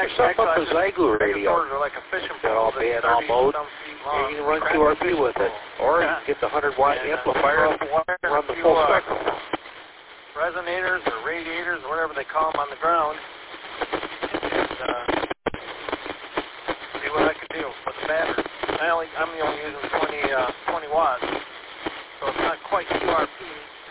yourself up a Zygu radio. Are like a fishing Got all pole band, all mode. And you can run QRP with it. Or you can get the 100-watt amplifier and run the full spectrum. Resonators or radiators or whatever they call them on the ground. And see what I can do with the battery. I'm only using 20 watts. So it's not quite QRP.